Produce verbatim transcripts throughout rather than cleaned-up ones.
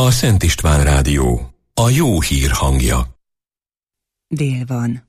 A Szent István Rádió, a jó hír hangja. Dél van.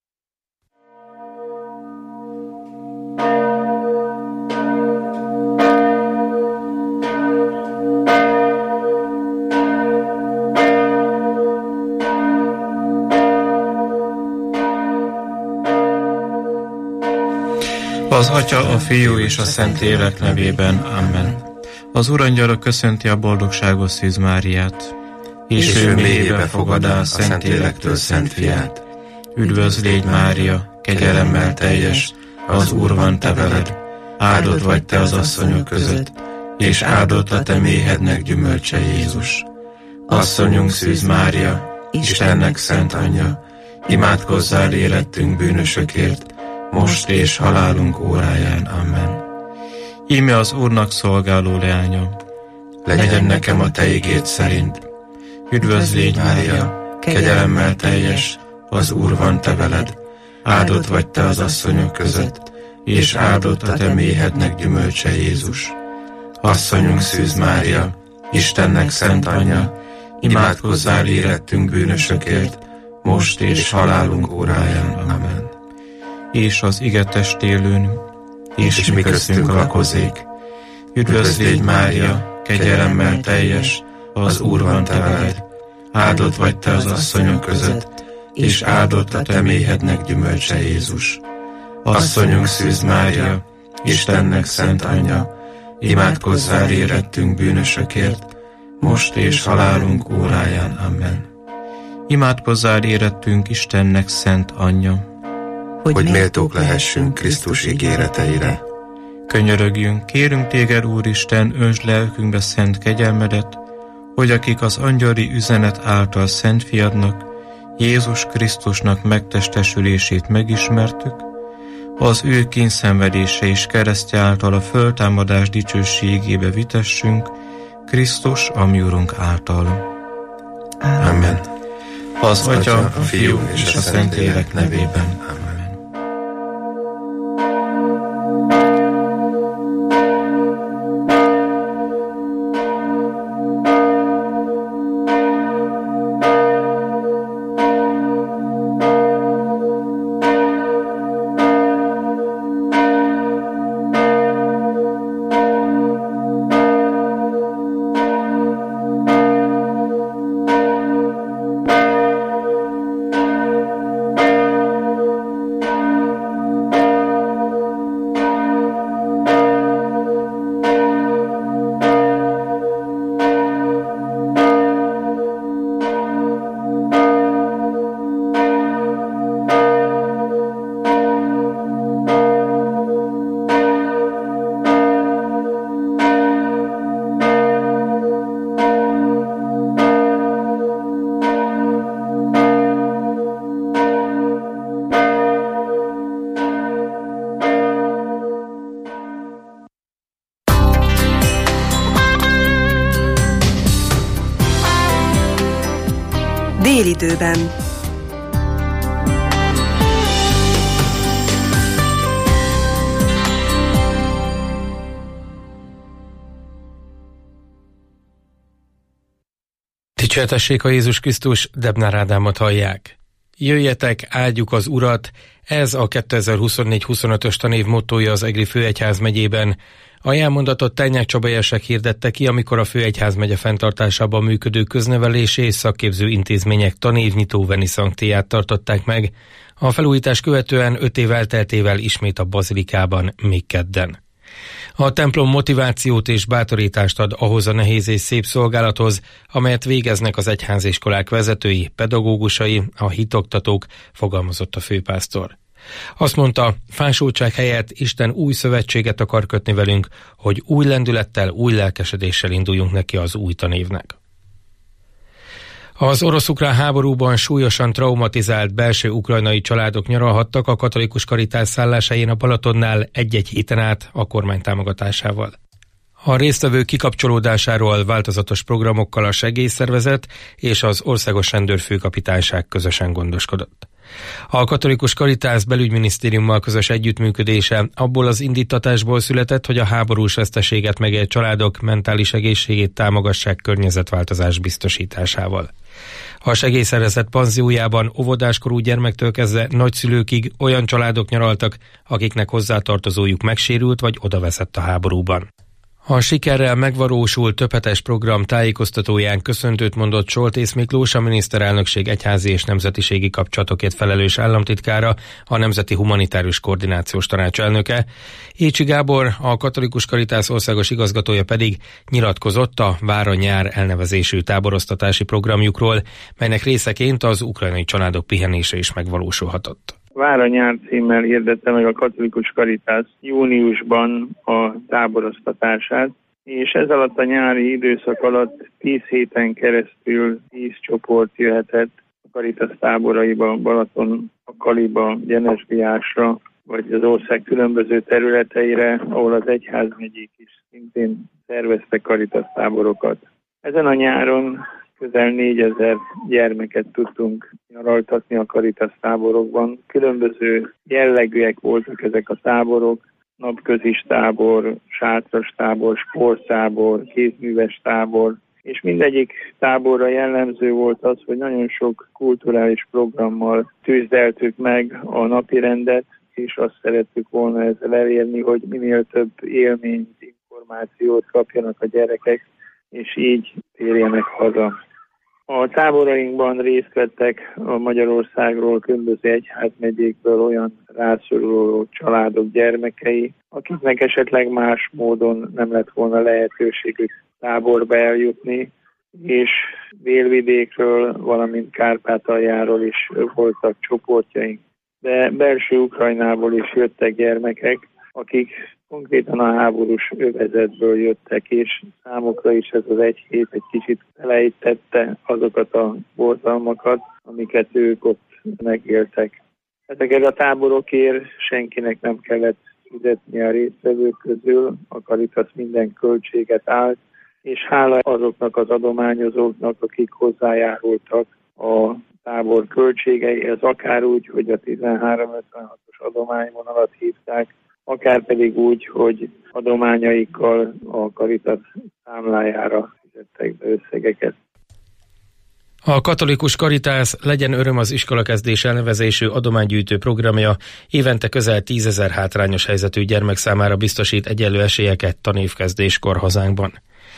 Az Atya, a Fiú és a Szentlélek nevében. Amen. Az Urangyala köszönti a boldogságos Szűz Máriát, és, és ő mélyébe fogadá a Szentlélektől Szent Fiát. Üdvözl légy, Mária, kegyelemmel teljes, az Úr van te veled, áldott vagy te az asszonyok között, és áldott a te méhednek gyümölcse, Jézus. Asszonyunk Szűz Mária, Istennek szent anyja, imádkozzál érettünk bűnösökért, most és halálunk óráján. Amen. Íme az Úrnak szolgáló leánya, legyen nekem a te igéd szerint. Üdvözl légy, Mária, kegyelemmel teljes, az Úr van te veled, áldott vagy te az asszonyok között, és áldott a te méhednek gyümölcse, Jézus. Asszonyunk Szűz Mária, Istennek szent anyja, imádkozzál érettünk bűnösökért, most és halálunk óráján. Amen. És az ige testélőn, és, és mi köztünk lakozik. Üdvözl légy, Mária, kegyelemmel teljes, az Úr van te veled, áldott vagy te az asszonyok között, és áldott a te méhednek gyümölcse, Jézus. Asszonyunk Szűz Mária, Istennek szent anyja, imádkozzál érettünk bűnösökért, most és halálunk óráján. Amen. Imádkozzál érettünk Istennek szent anyja, hogy, hogy méltók lehessünk Krisztus ígéreteire. Könyörögjünk, kérünk téged, Úristen, öntsd lelkünkbe szent kegyelmedet, hogy akik az angyali üzenet által Szent Fiadnak, Jézus Krisztusnak megtestesülését megismertük, az ő kínszenvedése és keresztje által a föltámadás dicsőségébe vitessünk, Krisztus, a mi Urunk által. Amen. Az Atya, a Fiú és a Szentlélek nevében. Amen. Délidőben. Dicsértessék a Jézus Krisztus, Debnár Ádámot hallják. Jöjjetek, áldjuk az Urat, ez a kétezer-huszonnégy huszonötös tanév mottója az Egri főegyházmegyében. A jelmondatot Tányák Csaba érsek hirdette ki, amikor a főegyházmegye fenntartásában működő köznevelési és szakképző intézmények tanévnyitó veniszanktiát tartották meg. A felújítás követően öt év elteltével ismét a bazilikában, még kedden. A templom motivációt és bátorítást ad ahhoz a nehéz és szép szolgálathoz, amelyet végeznek az egyháziskolák vezetői, pedagógusai, a hitoktatók, fogalmazott a főpásztor. Azt mondta, fásultság helyett Isten új szövetséget akar kötni velünk, hogy új lendülettel, új lelkesedéssel induljunk neki az új tanévnek. Az orosz-ukrán háborúban súlyosan traumatizált belső ukrajnai családok nyaralhattak a katolikus karitás szálláshelyén a Balatonnál egy-egy héten át a kormány támogatásával. A résztvevők kikapcsolódásáról változatos programokkal a segélyszervezet és az Országos Rendőrfőkapitányság közösen gondoskodott. A Katolikus Caritas belügyminisztériummal közös együttműködése abból az indítatásból született, hogy a háborús veszteséget megélt családok mentális egészségét támogassák környezetváltozás biztosításával. A segélyszervezet panziójában óvodáskorú gyermektől kezdve nagyszülőkig olyan családok nyaraltak, akiknek hozzátartozójuk megsérült vagy odaveszett a háborúban. A sikerrel megvalósult többhetes program tájékoztatóján köszöntőt mondott Soltész Miklós, a miniszterelnökség egyházi és nemzetiségi kapcsolatokért felelős államtitkára, a Nemzeti Humanitárius Koordinációs Tanács elnöke. Écsi Gábor, a Katolikus Caritas országos igazgatója pedig nyilatkozott a Vár-a-nyár elnevezésű táboroztatási programjukról, melynek részeként az ukrajnai családok pihenése is megvalósulhatott. Vár-a-nyár címmel hirdette meg a Katolikus Caritas júniusban a táboroztatását, és ez alatt a nyári időszak alatt tíz héten keresztül tíz csoport jöhetett a Caritas táboraiba, Balaton, a Kaliba, Gyenesdiásra, vagy az ország különböző területeire, ahol az egyházmegyék is szintén szerveztek Caritas táborokat. Ezen a nyáron közel négyezer gyermeket tudtunk nyaraltatni a Caritas táborokban. Különböző jellegűek voltak ezek a táborok, napközis tábor, sátras tábor, sporttábor, kézműves tábor, és mindegyik táborra jellemző volt az, hogy nagyon sok kulturális programmal tűzdeltük meg a napirendet, és azt szerettük volna ezzel elérni, hogy minél több élményt, információt kapjanak a gyerekek, és így térjenek haza. A táborainkban részt vettek a Magyarországról, különböző egyházmegyékből olyan rászoruló családok gyermekei, akiknek esetleg más módon nem lett volna lehetőségük táborba eljutni, és Délvidékről, valamint Kárpátaljáról is voltak csoportjaink. De belső Ukrajnából is jöttek gyermekek, akik konkrétan a háborús övezetből jöttek, és számukra is ez az egy hét egy kicsit elejtette azokat a borzalmakat, amiket ők ott megéltek. Ezeket a táborokért senkinek nem kellett fizetni a résztvevők közül, a Caritas minden költséget állt, és hála azoknak az adományozóknak, akik hozzájárultak a tábor költségei, ez akár úgy, hogy a tizenhárom ötvenhatos adományvonalat hívták, akár pedig úgy, hogy adományaikkal a Caritas számlájára fizettek be összegeket. A Katolikus Caritas Legyen öröm az iskolakezdés elnevezésű adománygyűjtő programja évente közel tízezer hátrányos helyzetű gyermek számára biztosít egyenlő esélyeket tanévkezdéskor hazánkban.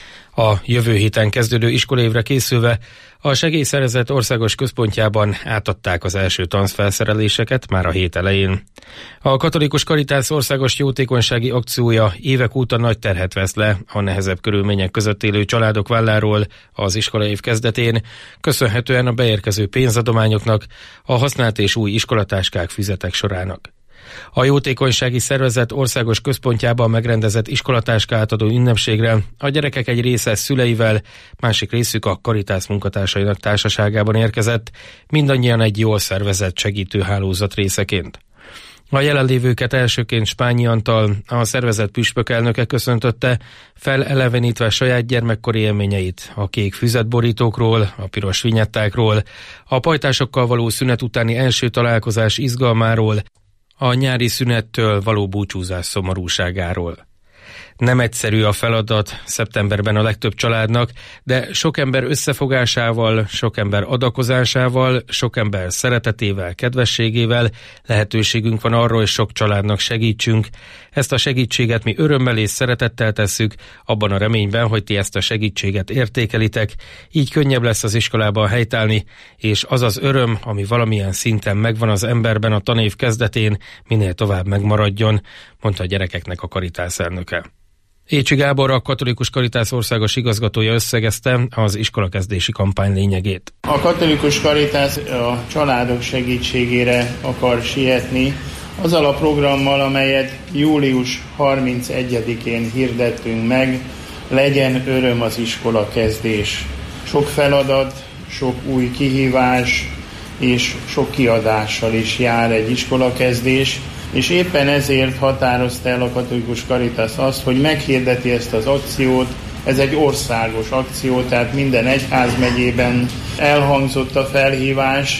A jövő héten kezdődő iskolévre készülve a segélyszervezet országos központjában átadták az első tanszfelszereléseket már a hét elején. A Katolikus Caritas országos jótékonysági akciója évek óta nagy terhet vesz le a nehezebb körülmények között élő családok válláról az iskolaév kezdetén, köszönhetően a beérkező pénzadományoknak, a használt és új iskolatáskák, füzetek sorának. A jótékonysági szervezet országos központjában megrendezett iskolatáska átadó ünnepségre a gyerekek egy része szüleivel, másik részük a Caritas munkatársainak társaságában érkezett, mindannyian egy jól szervezett segítőhálózat részeként. A jelenlévőket elsőként Spányi Antal, a szervezet püspök elnöke köszöntötte, felelevenítve saját gyermekkori élményeit a kék füzetborítókról, a piros vinyettákról, a pajtásokkal való szünet utáni első találkozás izgalmáról, a nyári szünettől való búcsúzás szomorúságáról. Nem egyszerű a feladat szeptemberben a legtöbb családnak, de sok ember összefogásával, sok ember adakozásával, sok ember szeretetével, kedvességével lehetőségünk van arra, hogy sok családnak segítsünk. Ezt a segítséget mi örömmel és szeretettel tesszük, abban a reményben, hogy ti ezt a segítséget értékelitek, így könnyebb lesz az iskolában helytállni, és az az öröm, ami valamilyen szinten megvan az emberben a tanév kezdetén, minél tovább megmaradjon, mondta a gyerekeknek a Caritas elnöke. Écsi Gábor, a Katolikus Caritas országos igazgatója összegezte az iskolakezdési kampány lényegét. A Katolikus Caritas a családok segítségére akar sietni, azzal a programmal, amelyet július harmincegyedikén hirdettünk meg, legyen öröm az iskolakezdés. Sok feladat, sok új kihívás és sok kiadással is jár egy iskolakezdés, és éppen ezért határozta el a Katolikus Caritas azt, hogy meghirdeti ezt az akciót. Ez egy országos akció, tehát minden egyházmegyében elhangzott a felhívás,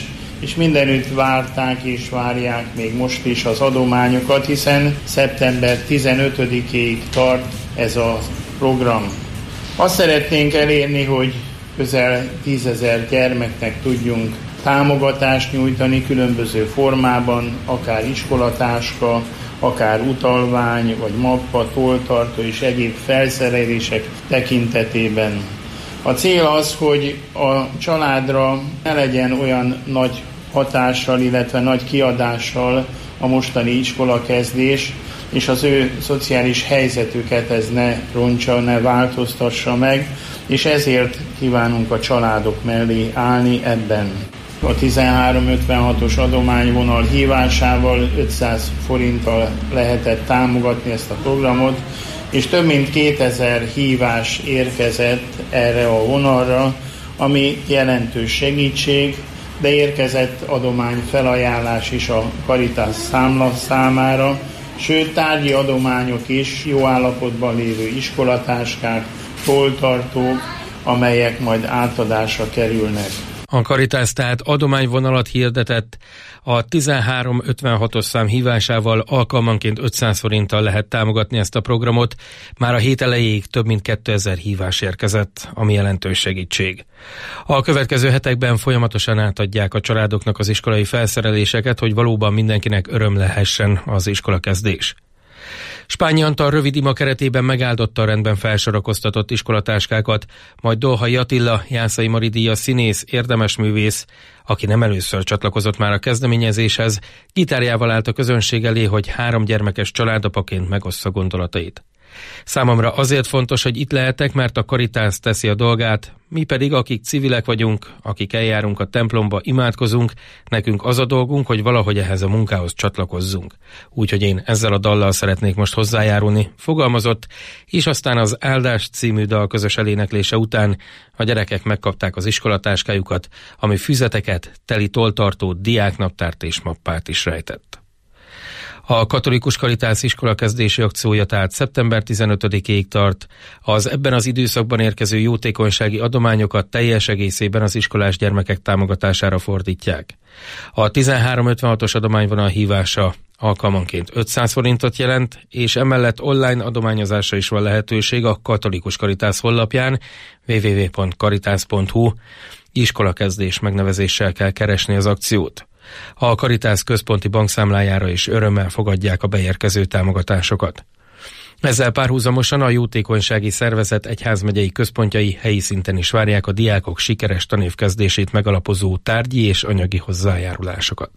és mindenütt várták és várják még most is az adományokat, hiszen szeptember tizenötödikéig tart ez a program. Azt szeretnénk elérni, hogy közel tízezer gyermeknek tudjunk támogatást nyújtani különböző formában, akár iskolatáska, akár utalvány, vagy mappa, tolltartó és egyéb felszerelések tekintetében. A cél az, hogy a családra ne legyen olyan nagy hatással, illetve nagy kiadással a mostani iskolakezdés, és az ő szociális helyzetüket ez ne rontsa, ne változtassa meg, és ezért kívánunk a családok mellé állni ebben. A tizenhárom ötvenhatos adományvonal hívásával ötszáz forinttal lehetett támogatni ezt a programot, és több mint kétezer hívás érkezett erre a vonalra, ami jelentős segítség, de érkezett adományfelajánlás is a Caritas számla számára, sőt tárgyi adományok is, jó állapotban lévő iskolatáskák, tolltartók, amelyek majd átadásra kerülnek. A Caritas tehát adományvonalat hirdetett, a tizenhárom ötvenhatos szám hívásával alkalmanként ötszáz forinttal lehet támogatni ezt a programot, már a hét elejéig több mint kétezer hívás érkezett, ami jelentős segítség. A következő hetekben folyamatosan átadják a családoknak az iskolai felszereléseket, hogy valóban mindenkinek öröm lehessen az iskolakezdés. Spányi Antal rövid ima keretében megáldotta a rendben felsorakoztatott iskolatáskákat, majd Dolhai Attila, Jászai Mari díjas színész, érdemes művész, aki nem először csatlakozott már a kezdeményezéshez, gitárjával állt a közönség elé, hogy három gyermekes családapaként megossza gondolatait. Számomra azért fontos, hogy itt lehetek, mert a Caritas teszi a dolgát, mi pedig, akik civilek vagyunk, akik eljárunk a templomba, imádkozunk, nekünk az a dolgunk, hogy valahogy ehhez a munkához csatlakozzunk. Úgyhogy én ezzel a dallal szeretnék most hozzájárulni, fogalmazott, és aztán az Áldás című dal közös eléneklése után a gyerekek megkapták az iskolatáskájukat, ami füzeteket, teli tolltartót, diáknaptárt és mappát is rejtett. A Katolikus Caritas iskolakezdési akciója tehát szeptember tizenötödikéig tart. Az ebben az időszakban érkező jótékonysági adományokat teljes egészében az iskolás gyermekek támogatására fordítják. A tizenhárom ötvenhatos adományvonal hívása alkalmanként ötszáz forintot jelent, és emellett online adományozásra is van lehetőség a Katolikus Caritas honlapján double-u double-u double-u pont caritas pont hu. Iskolakezdés megnevezéssel kell keresni az akciót. A Caritas központi bankszámlájára is örömmel fogadják a beérkező támogatásokat. Ezzel párhuzamosan a jótékonysági szervezet egyházmegyei központjai helyi szinten is várják a diákok sikeres tanévkezdését megalapozó tárgyi és anyagi hozzájárulásokat.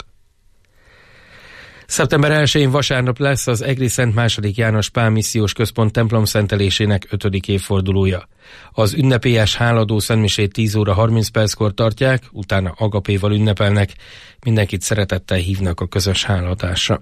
szeptember elsején vasárnap lesz az Egri Szent második János Pál Missziós Központ templomszentelésének ötödik évfordulója. Az ünnepélyes háladó szentmisét tíz óra harminc perckor tartják, utána agapéval ünnepelnek, mindenkit szeretettel hívnak a közös háladásra.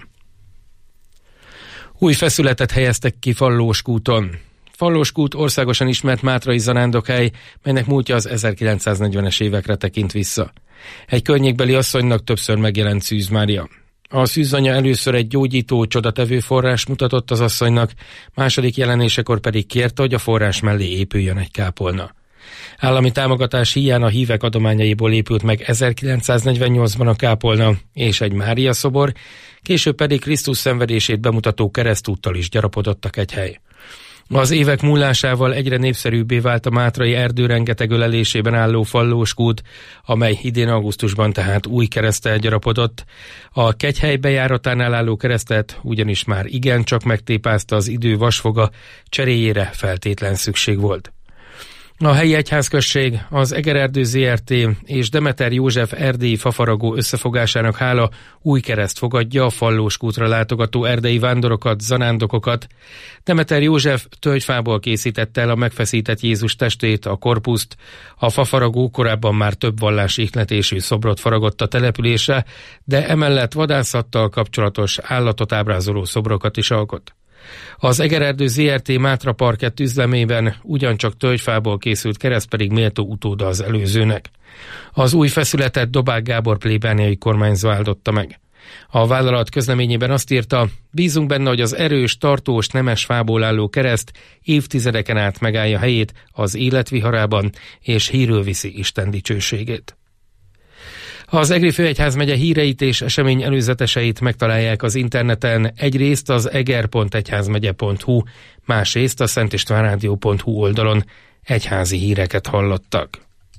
Új feszületet helyeztek ki Fallóskúton. Fallóskút országosan ismert mátrai zarándokhely, melynek múltja az ezerkilencszáznegyvenes évekre tekint vissza. Egy környékbeli asszonynak többször megjelent Szűz Mária. A szűzanya először egy gyógyító, csodatevő forrás mutatott az asszonynak, második jelenésekor pedig kérte, hogy a forrás mellé épüljön egy kápolna. Állami támogatás híján a hívek adományaiból épült meg ezerkilencszáznegyvennyolcban a kápolna és egy Mária szobor, később pedig Krisztus szenvedését bemutató keresztúttal is gyarapodott a kegyhely. Az évek múlásával egyre népszerűbbé vált a mátrai erdő rengeteg ölelésében álló Fallóskút, amely idén augusztusban tehát új kereszttel gyarapodott. A kegyhely bejáratánál álló keresztet ugyanis már igencsak megtépázta az idő vasfoga, cseréjére feltétlen szükség volt. A helyi egyházközség, az Egererdő zé er té és Demeter József erdélyi fafaragó összefogásának hála új kereszt fogadja a Fallóskútra látogató erdei vándorokat, zarándokokat. Demeter József tölgyfából készítette el a megfeszített Jézus testét, a korpuszt. A fafaragó korábban már több vallási ihletésű szobrot faragott a településre, de emellett vadászattal kapcsolatos állatot ábrázoló szobrokat is alkot. Az Egererdő zé er té Mátra parkett üzlemében ugyancsak tölgyfából készült kereszt pedig méltó utóda az előzőnek. Az új feszületet Dobák Gábor plébániai kormányzó áldotta meg. A vállalat közleményében azt írta, bízunk benne, hogy az erős, tartós, nemes fából álló kereszt évtizedeken át megállja helyét az élet viharában, és hírül viszi Isten dicsőségét. Az Egri Főegyházmegye híreit és esemény előzeteseit megtalálják az interneten, egyrészt az eger pont egyházmegye pont hu, másrészt a szentistvánrádió pont hu oldalon. Egyházi híreket hallottak.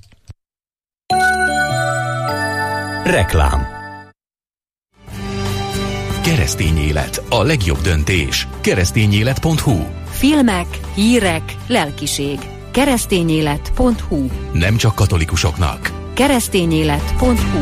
Reklám. Keresztény élet, a legjobb döntés. keresztényélet pont hu. Filmek, hírek, lelkiség. keresztényélet pont hu. Nem csak katolikusoknak. keresztényélet pont hu.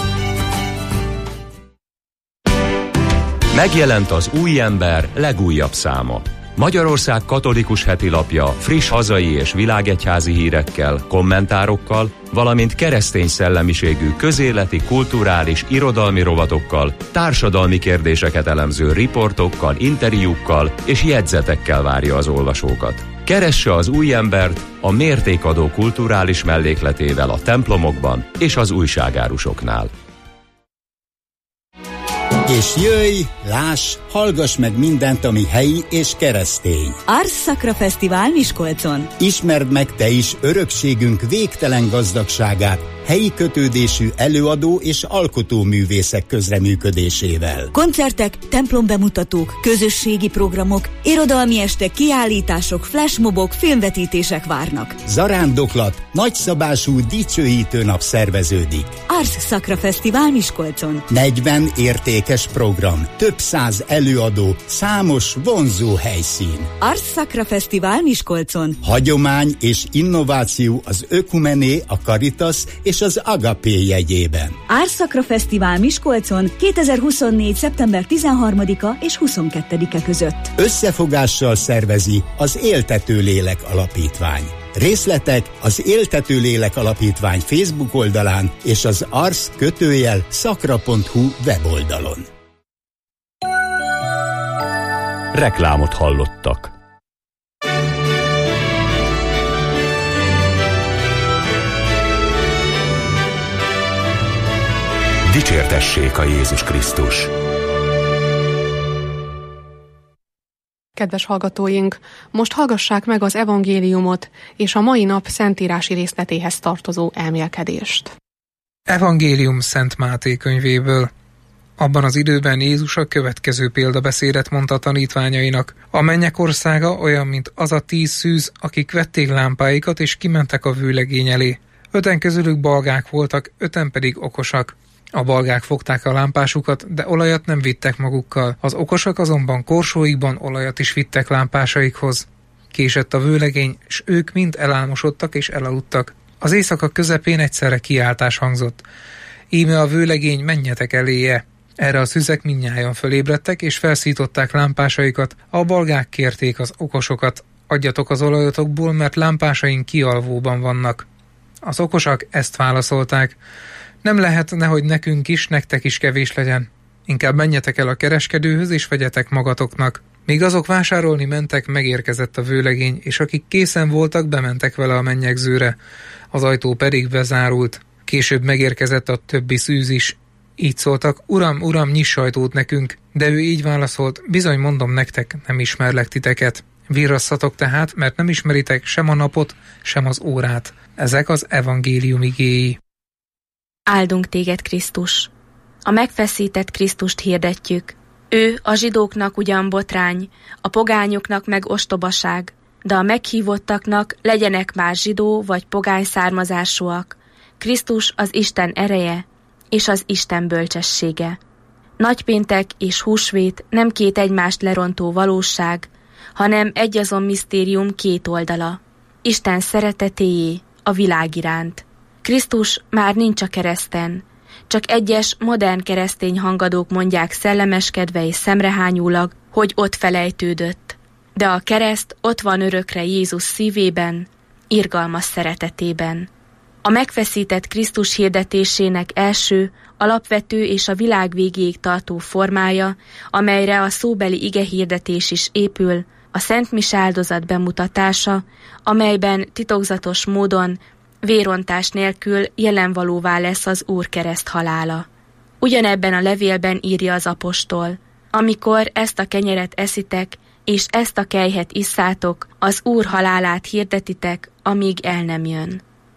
Megjelent az Új Ember legújabb száma. Magyarország katolikus hetilapja friss hazai és világegyházi hírekkel, kommentárokkal, valamint keresztény szellemiségű közéleti, kulturális, irodalmi rovatokkal, társadalmi kérdéseket elemző riportokkal, interjúkkal és jegyzetekkel várja az olvasókat. Keresse az Új Embert a mértékadó kulturális mellékletével a templomokban és az újságárusoknál. És jöjj, láss, hallgass meg mindent, ami helyi és keresztény. Ars Sacra Fesztivál Miskolcon. Ismerd meg te is örökségünk végtelen gazdagságát, helyi kötődésű előadó és alkotóművészek közreműködésével. Koncertek, templombemutatók, közösségi programok, irodalmi estek, kiállítások, flashmobok, filmvetítések várnak. Zarándoklat, nagyszabású dicsőítő nap szerveződik. Ars Sacra Fesztivál Miskolcon. negyven értékes program, több száz előadó, számos vonzó helyszín. Ars Sacra Fesztivál Miskolcon. Hagyomány és innováció az Ökumené, a Caritas és az Agapé jegyében. Ars Sacra Fesztivál Miskolcon kétezer-huszonnégy. szeptember tizenharmadika és huszonkettedike között. Összefogással szervezi az Éltető Lélek Alapítvány. Részletek az Éltető Lélek Alapítvány Facebook oldalán és az ars kötőjel szakra pont hu weboldalon. Reklámot hallottak. Dicsértessék a Jézus Krisztus! Kedves hallgatóink, most hallgassák meg az evangéliumot és a mai nap szentírási részletéhez tartozó elmélkedést. Evangélium Szent Máté könyvéből. Abban az időben Jézus a következő példabeszédet mondta tanítványainak. A mennyek országa olyan, mint az a tíz szűz, akik vették lámpáikat és kimentek a vőlegény elé. Öten közülük balgák voltak, öten pedig okosak. A balgák fogták a lámpásukat, de olajat nem vittek magukkal. Az okosak azonban korsóikban olajat is vittek lámpásaikhoz. Késett a vőlegény, s ők mind elálmosodtak és elaludtak. Az éjszaka közepén egyszerre kiáltás hangzott. Íme a vőlegény, menjetek eléje! Erre a szüzek mindnyájan fölébredtek, és felszították lámpásaikat. A balgák kérték az okosokat. Adjatok az olajatokból, mert lámpásaink kialvóban vannak. Az okosak ezt válaszolták. Nem lehet, nehogy nekünk is, nektek is kevés legyen. Inkább menjetek el a kereskedőhöz, és vegyetek magatoknak. Míg azok vásárolni mentek, megérkezett a vőlegény, és akik készen voltak, bementek vele a mennyegzőre. Az ajtó pedig bezárult. Később megérkezett a többi szűz is. Így szóltak, uram, uram, nyiss ajtót nekünk. De ő így válaszolt, bizony mondom nektek, nem ismerlek titeket. Virrasszatok tehát, mert nem ismeritek sem a napot, sem az órát. Ezek az evangélium igéi. Áldunk téged, Krisztus! A megfeszített Krisztust hirdetjük. Ő a zsidóknak ugyan botrány, a pogányoknak meg ostobaság, de a meghívottaknak legyenek már zsidó vagy pogány származásúak. Krisztus az Isten ereje és az Isten bölcsessége. Nagypéntek és húsvét nem két egymást lerontó valóság, hanem egyazon misztérium két oldala. Isten szeretetéjé a világ iránt. Krisztus már nincs a kereszten, csak egyes modern keresztény hangadók mondják szellemeskedve és szemrehányúlag, hogy ott felejtődött. De a kereszt ott van örökre Jézus szívében, irgalmas szeretetében. A megfeszített Krisztus hirdetésének első, alapvető és a világ végéig tartó formája, amelyre a szóbeli igehirdetés is épül, a Szent Mise áldozat bemutatása, amelyben titokzatos módon vérontás nélkül jelenvalóvá lesz az Úr kereszt halála. Ugyanebben a levélben írja az apostol, amikor ezt a kenyeret eszitek, és ezt a kelyhet isszátok, az Úr halálát hirdetitek, amíg el nem jön.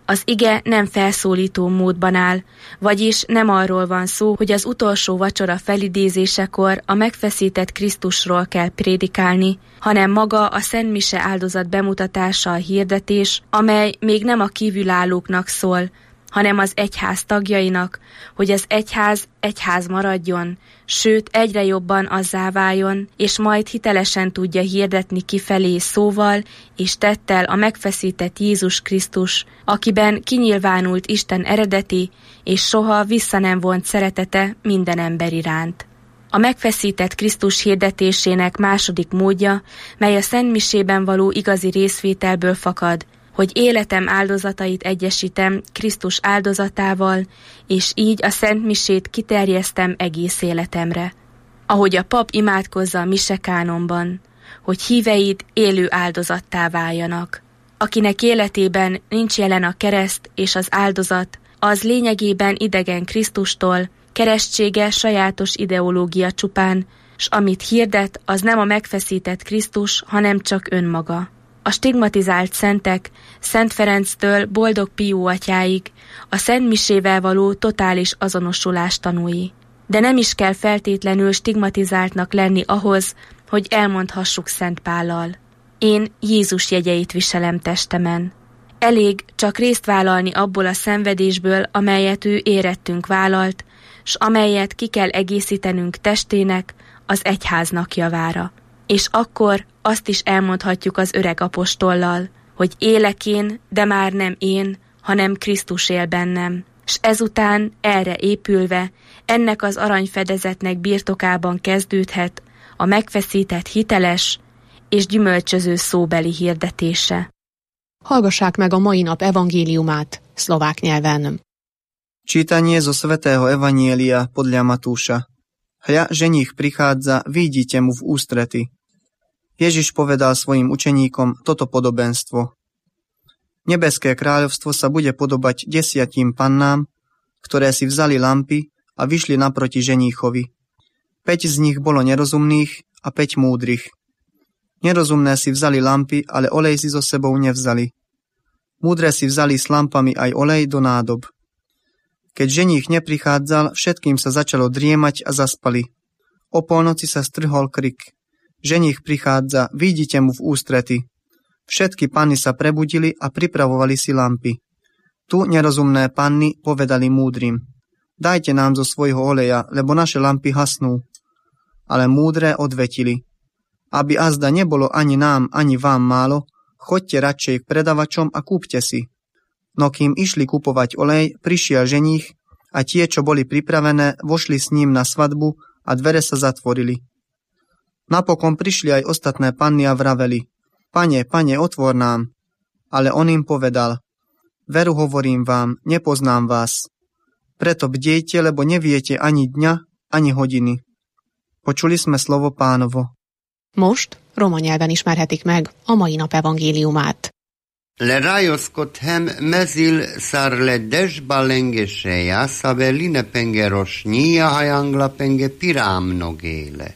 Az ige nem felszólító módban áll, vagyis nem arról van szó, hogy az utolsó vacsora felidézésekor a megfeszített Krisztusról kell prédikálni, hanem maga a Szent Mise áldozat bemutatása a hirdetés, amely még nem a kívülállóknak szól, hanem az egyház tagjainak, hogy az egyház egyház maradjon, sőt egyre jobban azzá váljon, és majd hitelesen tudja hirdetni kifelé szóval és tettel a megfeszített Jézus Krisztus, akiben kinyilvánult Isten eredeti és soha vissza nem vont szeretete minden ember iránt. A megfeszített Krisztus hirdetésének második módja, mely a Szent Misében való igazi részvételből fakad, hogy életem áldozatait egyesítem Krisztus áldozatával, és így a Szent Misét kiterjesztem egész életemre. Ahogy a pap imádkozza a misekánonban, hogy híveid élő áldozattá váljanak. Akinek életében nincs jelen a kereszt és az áldozat, az lényegében idegen Krisztustól, keresztsége sajátos ideológia csupán, s amit hirdet, az nem a megfeszített Krisztus, hanem csak önmaga. A stigmatizált szentek, Szent Ferenctől Boldog Pió atyáig a Szent Misével való totális azonosulás tanúi. De nem is kell feltétlenül stigmatizáltnak lenni ahhoz, hogy elmondhassuk Szent Pállal. Én Jézus jegyeit viselem testemen. Elég csak részt vállalni abból a szenvedésből, amelyet ő érettünk vállalt, s amelyet ki kell egészítenünk testének, az egyháznak javára. És akkor azt is elmondhatjuk az öreg apostollal, hogy élek én, de már nem én, hanem Krisztus él bennem. S ezután erre épülve, ennek az aranyfedezetnek birtokában kezdődhet a megfeszített hiteles és gyümölcsöző szóbeli hirdetése. Hallgassák meg a mai nap evangéliumát szlovák nyelven. Čítanie zo svätého Evanielia podľa Matúša. Hľa, ženích prichádza, vyjdite mu v ústrety. Ježiš povedal svojim učeníkom toto podobenstvo. Nebeské kráľovstvo sa bude podobať desiatim pannám, ktoré si vzali lampy a vyšli naproti ženíchovi. Päť z nich bolo nerozumných a päť múdrych. Nerozumné si vzali lampy, ale olej si so sebou nevzali. Múdre si vzali s lampami aj olej do nádob. Keď ženích neprichádzal, všetkým sa začalo driemať a zaspali. O polnoci sa strhol krik. Ženích prichádza, vyjdite mu v ústrety. Všetky panny sa prebudili a pripravovali si lampy. Tu nerozumné panny povedali múdrym. Dajte nám zo svojho oleja, lebo naše lampy hasnú. Ale múdre odvetili. Aby azda nebolo ani nám, ani vám málo, choďte radšej k predavačom a kúpte si. No kým išli kupovať olej, prišiel ženích a tie, čo boli pripravené, vošli s ním na svadbu a dvere sa zatvorili. Napokon prišli aj ostatné panny a vraveli: Pane, pane, otvor nám. Ale on im povedal: Veru hovorím vám, nepoznám vás. Preto bdejte, lebo neviete ani dňa, ani hodiny. Počuli sme slovo Pánovo. Most roma nyelven ismerhetik meg a mai nap evangéliumát. Lerajoskodhem mezil sarle desba lengeseja saveline penge rosnia hajangla penge pirámno géle.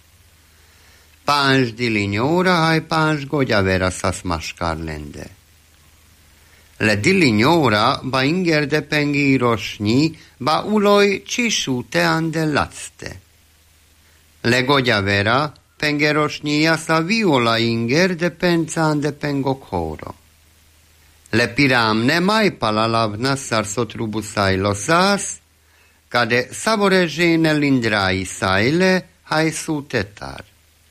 Páns dilinyóra haj páns gogyavera szaszmaskár lende. Le dilinyóra ba ingerde pengi rosnyi ba uloj csisú teande lacte. Le gogyavera penge rosnia sa viola ingerde pensande pengok horo. Le pirámne mai palalavna sarsotrubu sajlo sas, kade saborežene lindrai sajle haj sutetar.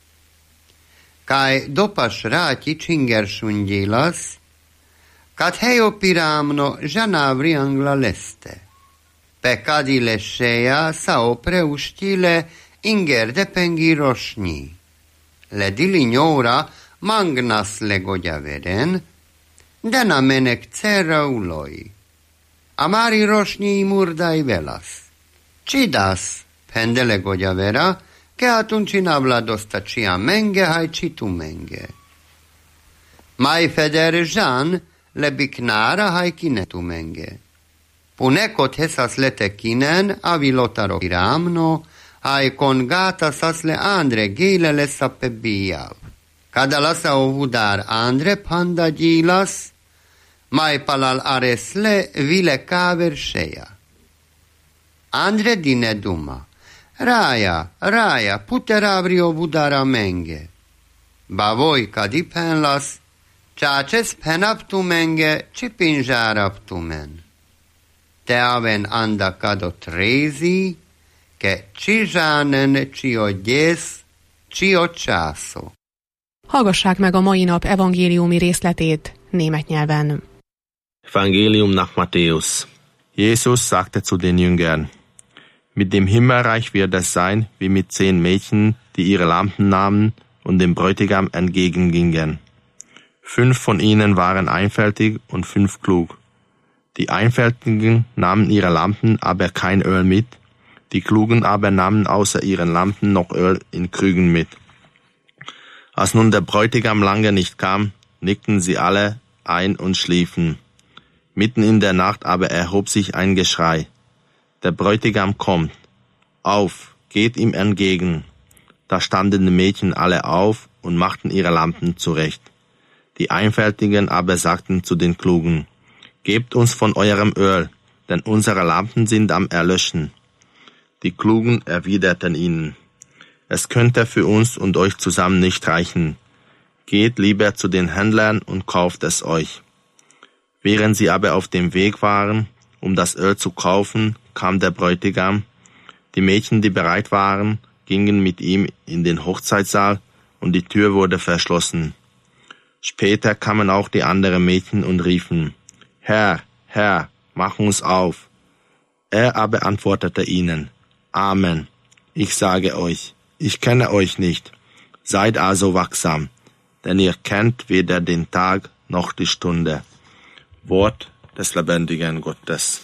Kaj dopas ráti csingersungyélasz, kad hejo pirámno žanávri angla leste. Pe kadile šeja sao preuštile ingerde pengi rošnyi. Le dilinyóra mangnas le gogyaveren, de na menek cerra uloj. A mári rosnyi murdai velasz. Csidasz, pendele gogyavera, ke atuncina vladosta cia menge haj citu menge. Mai feder žan le biknára haj kinetu menge. Punekot hesas lete kinen avilotaro pirámno, haj kon gata sas le andre géle le sapebbijav. Kada lasa ovudár Andre panda gyílasz, mai palal aresle vile kaverseja. Andre dine duma, raja, raja, puteravrio budara menge. Ba voi kadi penlas, čačes penaptu menge, čipinžaraptu men. Te aven anda kado trezi, ke csizsánen csiodjész, csiocsászó. Hallgassák meg a mai nap evangéliumi részletét német nyelven. Evangelium nach Matthäus. Jesus sagte zu den Jüngern: Mit dem Himmelreich wird es sein, wie mit zehn Mädchen, die ihre Lampen nahmen und dem Bräutigam entgegengingen. Fünf von ihnen waren einfältig und fünf klug. Die Einfältigen nahmen ihre Lampen, aber kein Öl mit. Die Klugen aber nahmen außer ihren Lampen noch Öl in Krügen mit. Als nun der Bräutigam lange nicht kam, nickten sie alle ein und schliefen. Mitten in der Nacht aber erhob sich ein Geschrei: Der Bräutigam kommt! Auf, geht ihm entgegen! Da standen die Mädchen alle auf und machten ihre Lampen zurecht. Die Einfältigen aber sagten zu den Klugen: Gebt uns von eurem Öl, denn unsere Lampen sind am Erlöschen. Die Klugen erwiderten ihnen: Es könnte für uns und euch zusammen nicht reichen. Geht lieber zu den Händlern und kauft es euch. Während sie aber auf dem Weg waren, um das Öl zu kaufen, kam der Bräutigam. Die Mädchen, die bereit waren, gingen mit ihm in den Hochzeitssaal und die Tür wurde verschlossen. Später kamen auch die anderen Mädchen und riefen: Herr, Herr, mach uns auf. Er aber antwortete ihnen: Amen, ich sage euch, ich kenne euch nicht. Seid also wachsam, denn ihr kennt weder den Tag noch die Stunde. Wort des lebendigen Gottes.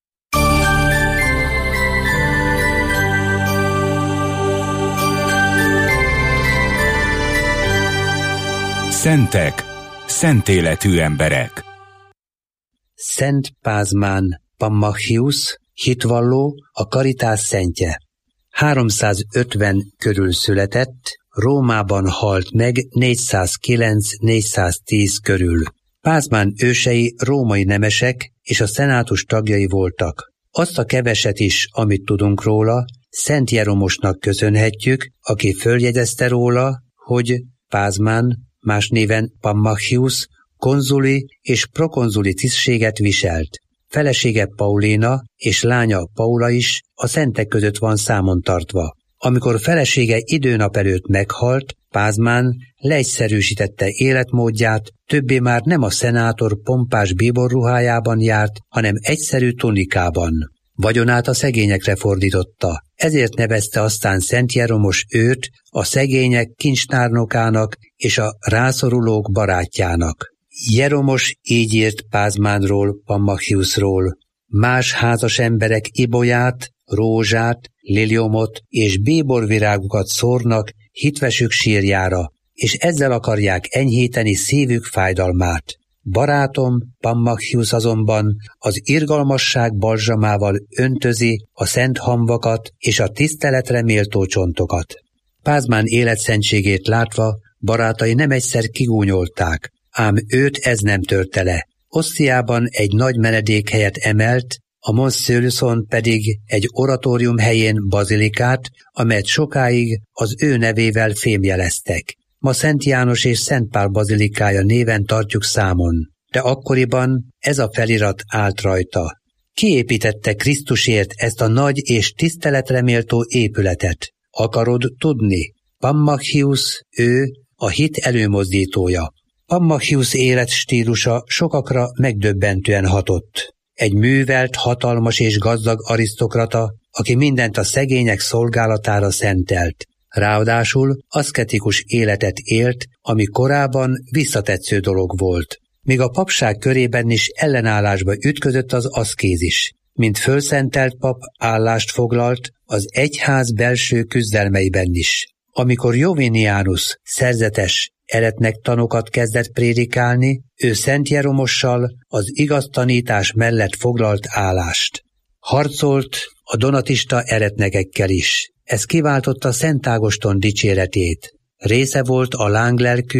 Szentek, szent életű emberek. Szent Pázmán Pammachius, hitvalló, a karitás szentje. háromszázötven körül született, Rómában halt meg négyszázkilenc-négyszáztíz körül. Pázmán ősei római nemesek és a szenátus tagjai voltak. Azt a keveset is, amit tudunk róla, Szent Jeromosnak köszönhetjük, aki följegyezte róla, hogy Pázmán, más néven Pammachius, konzuli és prokonzuli tisztséget viselt. Felesége Paulina és lánya Paula is a szentek között van számon tartva. Amikor felesége időnap előtt meghalt, Pázmán leegyszerűsítette életmódját, többé már nem a szenátor pompás bíborruhájában járt, hanem egyszerű tunikában. Vagyonát a szegényekre fordította, ezért nevezte aztán Szent Jeromos őt a szegények kincstárnokának és a rászorulók barátjának. Jeromos így írt Pázmánról, Pammachiusról: Más házas emberek ibolyát, rózsát, liliomot és bíborvirágokat szórnak hitvesük sírjára, és ezzel akarják enyhíteni szívük fájdalmát. Barátom, Pammachius azonban az irgalmasság balzsamával öntözi a szent hamvakat és a tiszteletre méltó csontokat. Pázmán életszentségét látva barátai nem egyszer kigúnyolták, ám őt ez nem törte le. Osztiában egy nagy menedékhelyet emelt, a Mons Szőlüszon pedig egy oratórium helyén bazilikát, amelyet sokáig az ő nevével fémjeleztek. Ma Szent János és Szent Pál bazilikája néven tartjuk számon, de akkoriban ez a felirat állt rajta. Ki építette Krisztusért ezt a nagy és tiszteletre méltó épületet? Akarod tudni? Pammachius, ő a hit előmozdítója. Pammachius életstílusa sokakra megdöbbentően hatott. Egy művelt, hatalmas és gazdag arisztokrata, aki mindent a szegények szolgálatára szentelt. Ráadásul aszketikus életet élt, ami korábban visszatetsző dolog volt. Míg a papság körében is ellenállásba ütközött az aszkézis. Mint fölszentelt pap állást foglalt az egyház belső küzdelmeiben is. Amikor Jovinianus szerzetes eretnek tanokat kezdett prédikálni, ő Szent Jeromossal az igaz tanítás mellett foglalt állást. Harcolt a donatista eretnekekkel is. Ez kiváltotta Szent Ágoston dicséretét. Része volt a lánglelkű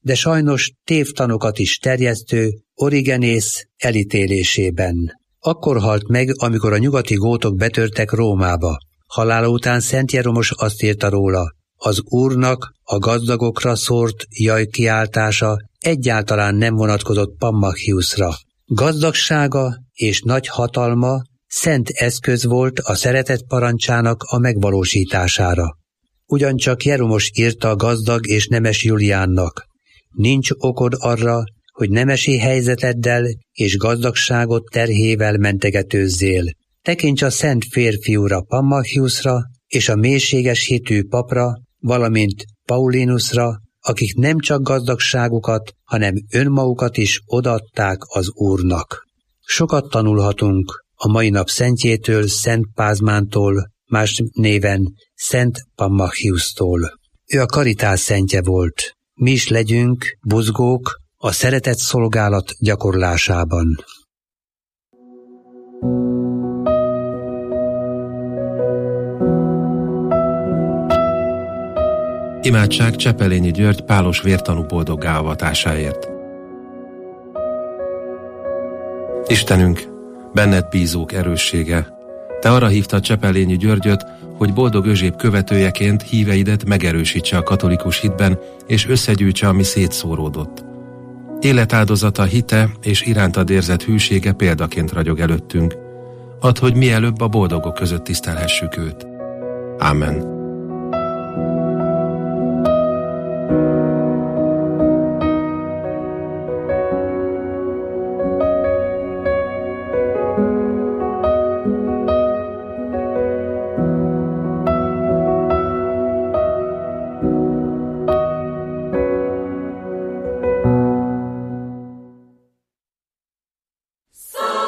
de sajnos tévtanokat is terjesztő Origenész elítélésében. Akkor halt meg, amikor a nyugati gótok betörtek Rómába. Halála után Szent Jeromos azt írta róla: az Úrnak a gazdagokra szórt jajkiáltása egyáltalán nem vonatkozott Pammachiusra. Gazdagsága és nagy hatalma szent eszköz volt a szeretet parancsának a megvalósítására. Ugyancsak Jeromos írta a gazdag és nemes Juliánnak: nincs okod arra, hogy nemesi helyzeteddel és gazdagságot terhével mentegetőzzél. Tekints a szent férfiúra, Pammachiusra, és a mélységes hitű papra, valamint Paulinusra, akik nem csak gazdagságukat, hanem önmagukat is odaadták az Úrnak. Sokat tanulhatunk a mai nap szentjétől, Szent Pázmántól, más néven Szent Pammachiustól. Ő a karitás szentje volt. Mi is legyünk buzgók a szeretett szolgálat gyakorlásában. Imádság Csepelényi György pálos vértanú boldoggá avatásáért. Istenünk, benned bízók erőssége, te arra hívtad Csepelényi Györgyöt, hogy boldog özséb követőjeként híveidet megerősítse a katolikus hitben, és összegyűjtse, ami szétszóródott. Életáldozata, hite és irántad érzett hűsége példaként ragyog előttünk. Add, hogy mielőbb a boldogok között tisztelhessük őt. Ámen.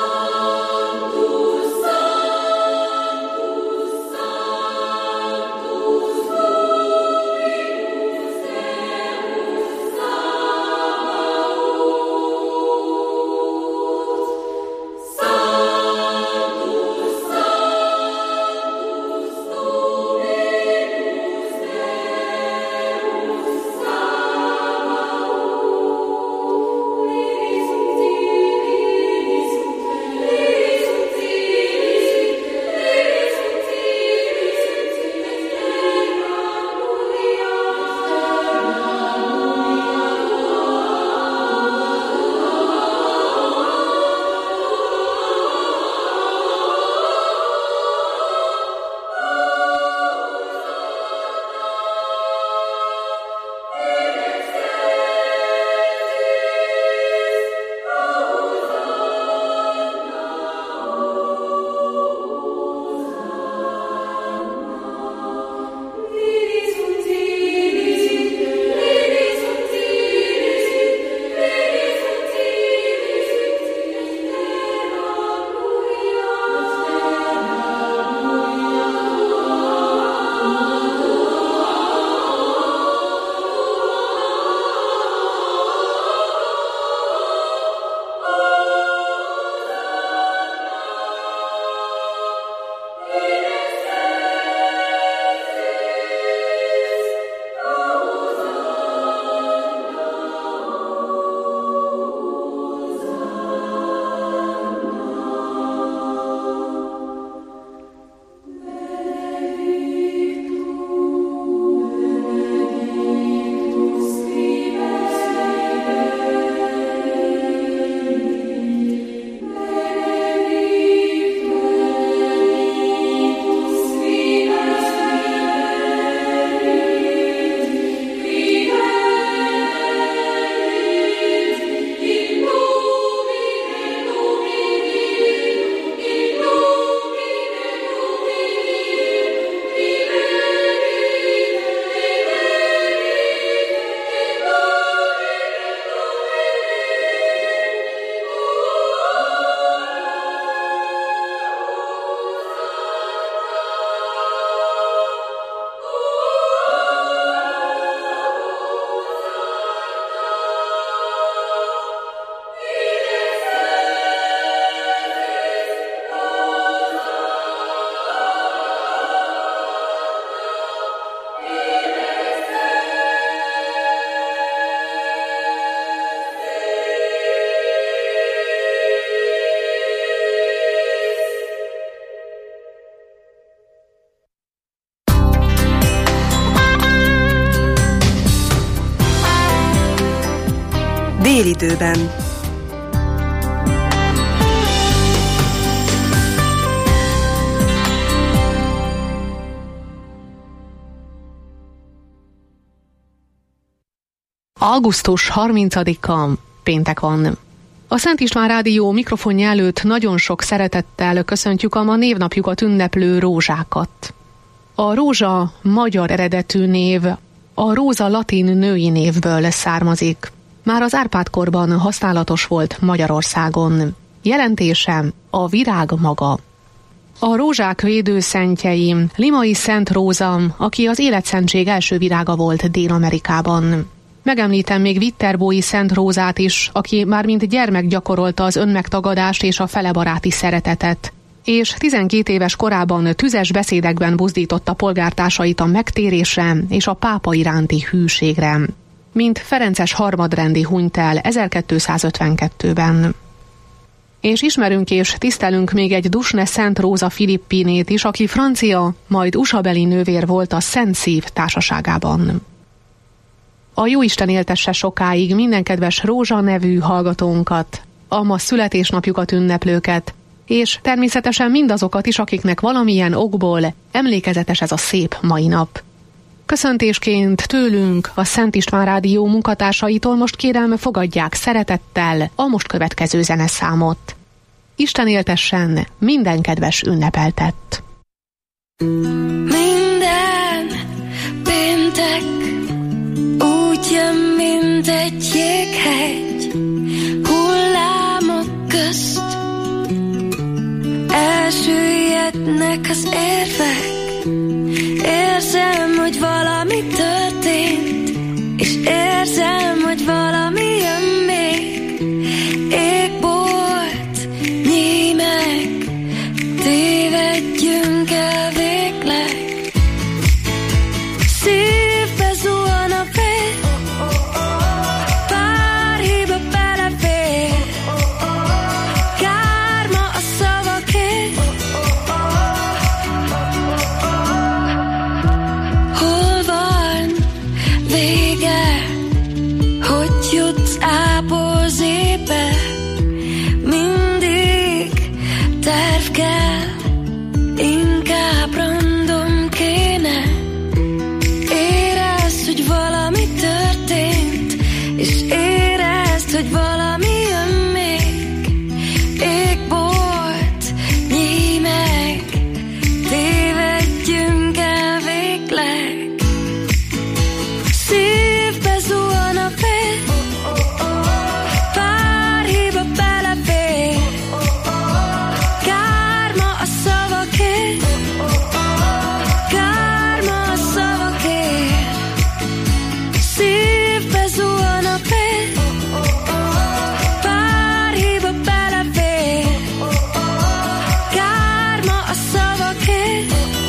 Sanctus, Sanctus, Délidőben. augusztus harmincadika, péntek van. A Szent István Rádió mikrofonja előtt nagyon sok szeretettel köszöntjük a ma névnapjukat ünneplő rózsákat. A rózsa magyar eredetű név, a róza latin női névből származik. Már az Árpád-korban használatos volt Magyarországon. Jelentése a virág maga. A rózsák védőszentjei, Limai Szent Róza, aki az életszentség első virága volt Dél-Amerikában. Megemlítem még Viterbói Szent Rózát is, aki már mint gyermek gyakorolta az önmegtagadást és a felebaráti szeretetet, és tizenkét éves korában tüzes beszédekben buzdította polgártársait a megtérésre és a pápa iránti hűségre, mint Ferences harmadrendi hunyt el ezerkétszázötvenkettőben. És ismerünk és tisztelünk még egy Dusne Szent Róza Filippinét is, aki francia, majd u es á-beli nővér volt a Szent Szív társaságában. A Jóisten éltesse sokáig minden kedves Rózsa nevű hallgatónkat, a ma születésnapjukat ünneplőket, és természetesen mindazokat is, akiknek valamilyen okból emlékezetes ez a szép mai nap. Köszöntésként tőlünk, a Szent István Rádió munkatársaitól most kérem, fogadják szeretettel a most következő zeneszámot. Isten éltessen minden kedves ünnepeltett! Minden péntek úgy jön, mint egy jéghegy, hullámok közt elsüllyednek az érvek. Érzem, hogy valami történt, és érzem, hogy valami jön még. Égbolt, nyíj meg, tévedjünk el végleg. Szívbe zuhan a vér, pár hiba belefér, kárma a szavakért. Hol van vége, hogy jutsz A-ból Z-be? Mindig terv kell, inkább random kéne. Érezd, hogy valami történt, és érezd, hogy valami jön még. Égbolt, nyíj meg, tévedjünk el végleg. Szívbe zuhan a vér, pár hiba belefér, kárma a szavakért, kárma a szavakért. Szívbe zuhan a vér, pár hiba belefér, kárma a szavakért,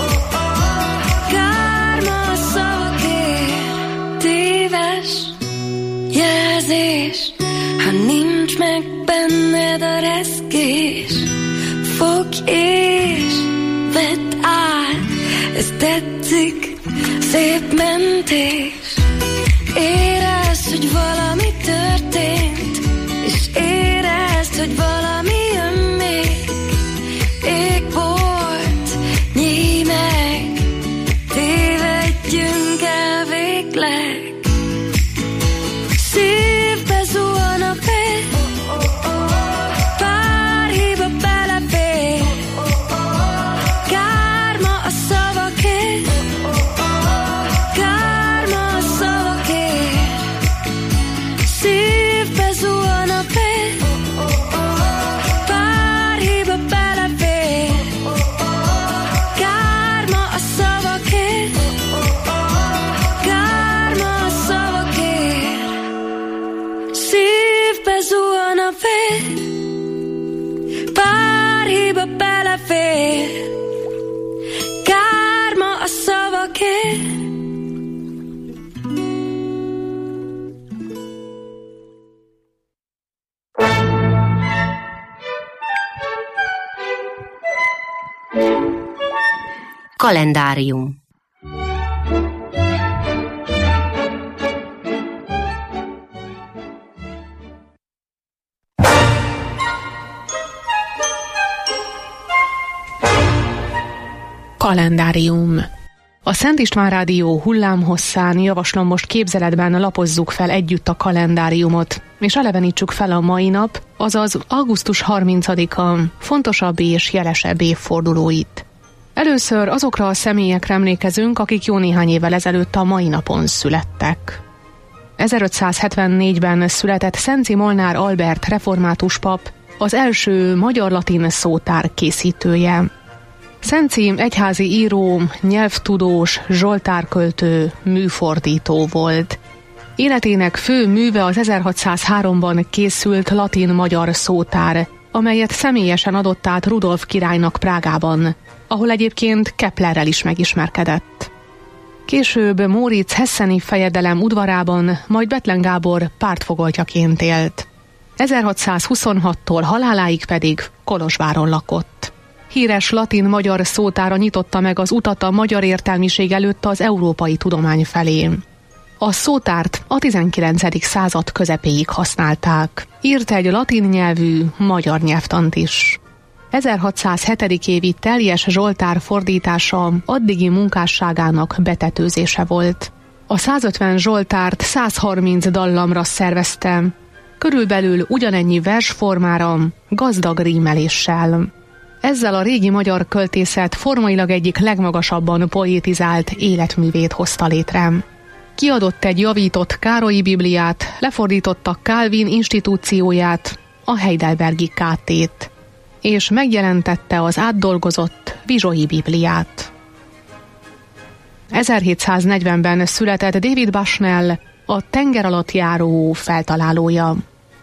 kárma a szavakért. Téves jelzés, ha nincs meg benned a reszkés. Fogj és vedd át, ez tetszik, szép mentés. Érezd, hogy valami történt, és érezd, hogy valami jön még. Égbolt, nyíj meg, tévedjünk el végleg. Szívbe zuhan a vér, pár hiba belefér, kárma a szavakért, kárma a szavakért. Szívbe zuhan a vér, pár hiba belefér, kárma a szavakért, kárma a szavakért. Szívbe zuhan a vér, pár hiba belefér, kárma a szavakért. Kalendárium. Kalendárium. A Szent István Rádió hullámhosszán javaslom most képzeletben lapozzuk fel együtt a kalendáriumot, és elevenítsük fel a mai nap, azaz augusztus harmincadika fontosabb és jelesebb évfordulóit. Először azokra a személyekre emlékezünk, akik jó néhány évvel ezelőtt a mai napon születtek. ezerötszázhetvennégyben született Szenci Molnár Albert református pap, az első magyar-latin szótár készítője. Szenci egyházi író, nyelvtudós, zsoltárköltő, műfordító volt. Életének fő műve az ezerhatszázháromban készült latin-magyar szótár, amelyet személyesen adott át Rudolf királynak Prágában, ahol egyébként Keplerrel is megismerkedett. Később Móricz hesseni fejedelem udvarában, majd Bethlen Gábor pártfogoltjaként élt. ezerhatszázhuszonhattól haláláig pedig Kolozsváron lakott. Híres latin-magyar szótára nyitotta meg az utat a magyar értelmiség előtt az európai tudomány felé. A szótárt a tizenkilencedik század közepéig használták. Írt egy latin nyelvű magyar nyelvtant is. ezerhatszázhetedik évi teljes Zsoltár fordítása addigi munkásságának betetőzése volt. A százötven Zsoltárt százharminc dallamra szervezte, körülbelül ugyanennyi versformára, gazdag rímeléssel. Ezzel a régi magyar költészet formailag egyik legmagasabban poétizált életművét hozta létre. Kiadott egy javított Károlyi Bibliát, lefordította Calvin institúcióját, a Heidelbergi ká té-t, és megjelentette az átdolgozott Vizsolyi Bibliát. ezerhétszáznegyvenben született David Bushnell, a tengeralattjáró feltalálója.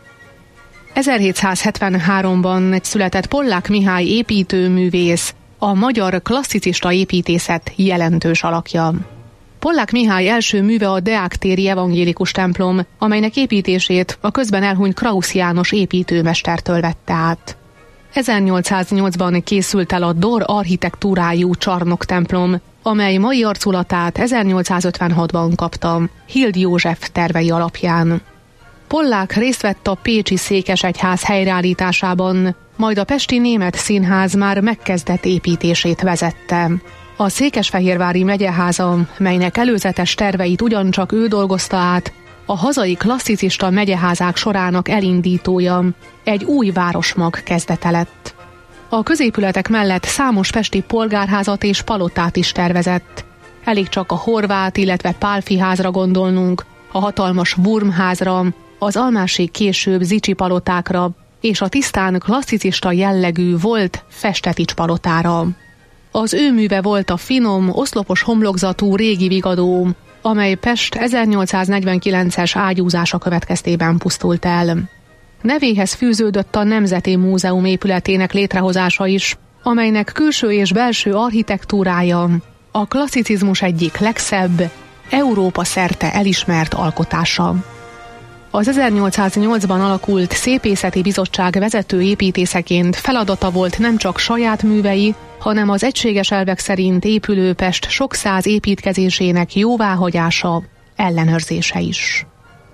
ezerhétszázhetvenháromban született Pollák Mihály építőművész, a magyar klasszicista építészet jelentős alakja. Pollák Mihály első műve a Deák téri evangélikus templom, amelynek építését a közben elhunyt Krausz János építőmestertől vette át. ezernyolcszáznyolcban készült el a Dor architektúrájú csarnok templom, amely mai arculatát ezernyolcszázötvenhatban kapta, Hild József tervei alapján. Pollák részt vett a pécsi székesegyház helyreállításában, majd a pesti német színház már megkezdett építését vezette. A székesfehérvári megyeháza, melynek előzetes terveit ugyancsak ő dolgozta át, a hazai klasszicista megyeházák sorának elindítója, egy új városmag kezdete lett. A középületek mellett számos pesti polgárházat és palotát is tervezett. Elég csak a Horváth, illetve Pálffy házra gondolnunk, a hatalmas Wurmházra, az almási később Zichy palotákra és a tisztán klasszicista jellegű volt Festetics palotára. Az ő műve volt a finom, oszlopos homlokzatú régi vigadó, amely Pest ezernyolcszáznegyvenkilences ágyúzása következtében pusztult el. Nevéhez fűződött a Nemzeti Múzeum épületének létrehozása is, amelynek külső és belső architektúrája a klasszicizmus egyik legszebb, Európa szerte elismert alkotása. Az ezernyolcszáznyolcban alakult Szépészeti Bizottság vezető építészeként feladata volt nem csak saját művei, hanem az egységes elvek szerint épülő Pest sok száz építkezésének jóváhagyása, ellenőrzése is.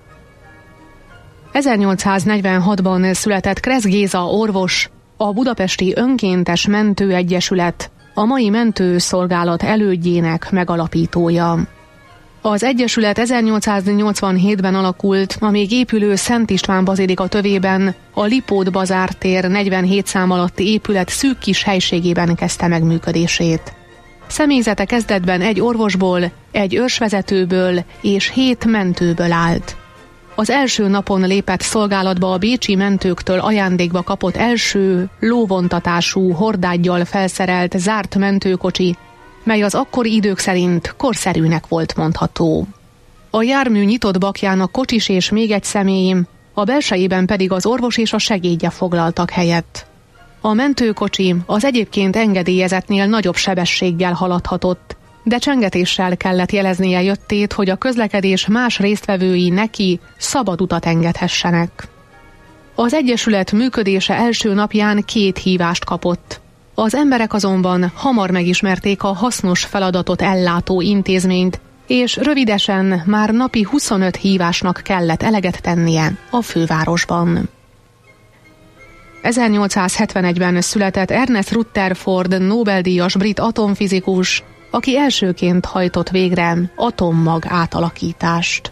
ezernyolcszáznegyvenhatban született Kressz Géza orvos, a Budapesti Önkéntes Mentőegyesület, a mai mentőszolgálat elődjének megalapítója. Az egyesület ezernyolcszáznyolcvanhétben alakult, a még épülő Szent István bazilika tövében, a Lipót bazártér negyvenhét szám alatti épület szűk kis helységében kezdte meg működését. Személyzete kezdetben egy orvosból, egy őrsvezetőből és hét mentőből állt. Az első napon lépett szolgálatba a bécsi mentőktől ajándékba kapott első lóvontatású, hordággyal felszerelt zárt mentőkocsi, mely az akkori idők szerint korszerűnek volt mondható. A jármű nyitott bakjának kocsis és még egy személy, a belsejében pedig az orvos és a segédje foglaltak helyet. A mentőkocsi az egyébként engedélyezettnél nagyobb sebességgel haladhatott, de csengetéssel kellett jeleznie jöttét, hogy a közlekedés más résztvevői neki szabad utat engedhessenek. Az egyesület működése első napján két hívást kapott. Az emberek azonban hamar megismerték a hasznos feladatot ellátó intézményt, és rövidesen már napi huszonöt hívásnak kellett eleget tennie a fővárosban. ezernyolcszázhetvenegyben született Ernest Rutherford Nobel-díjas brit atomfizikus, aki elsőként hajtott végre atommag átalakítást.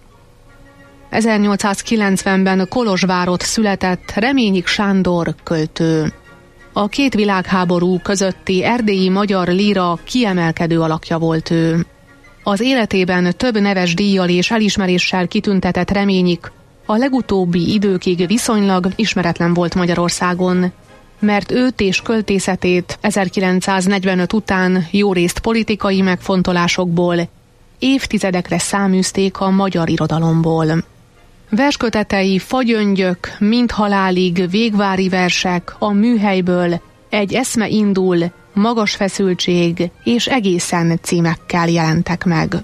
ezernyolcszázkilencvenben Kolozsvárott született Reményik Sándor költő. A két világháború közötti erdélyi magyar líra kiemelkedő alakja volt ő. Az életében több neves díjjal és elismeréssel kitüntetett Reményik a legutóbbi időkig viszonylag ismeretlen volt Magyarországon, mert őt és költészetét ezerkilencszáznegyvenöt után jórészt politikai megfontolásokból évtizedekre száműzték a magyar irodalomból. Verskötetei Fagyöngyök, Mind halálig, Végvári versek, A műhelyből, Egy eszme indul, Magas feszültség és Egészen címekkel jelentek meg.